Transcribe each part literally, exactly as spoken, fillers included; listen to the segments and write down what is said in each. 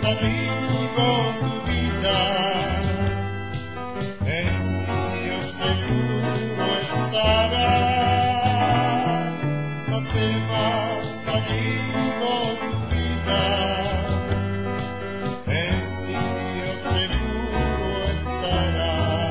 amigo tu vida, en Dios seguro estará. No temas, amigo tu vida, en Dios seguro estará.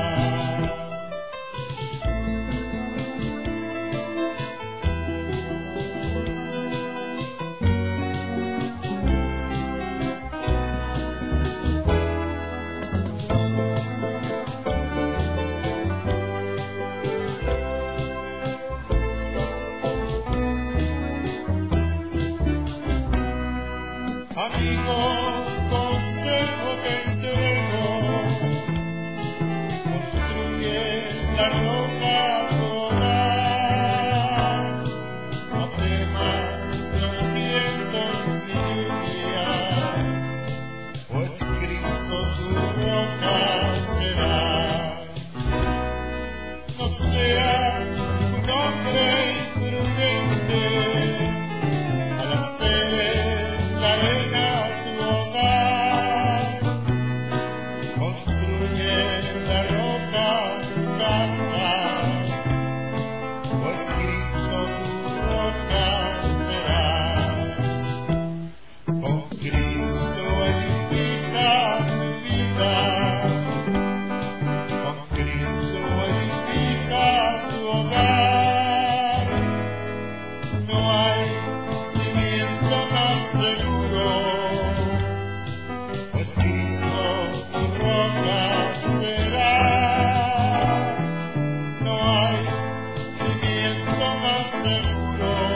Amigo, consejo que entrego, construye la roca tu hogar. No temas los vientos ni lluvia, pues Cristo tu roca será. No seas un hombre imprudente, al hacer la arena tu hogar. Construye la roca tu casa, pues Cristo tu roca será. Con Cristo edifica tu vida, con Cristo edifica tu hogar. No hay cimiento más seguro, pues Cristo tu roca será. No hay cimiento más seguro,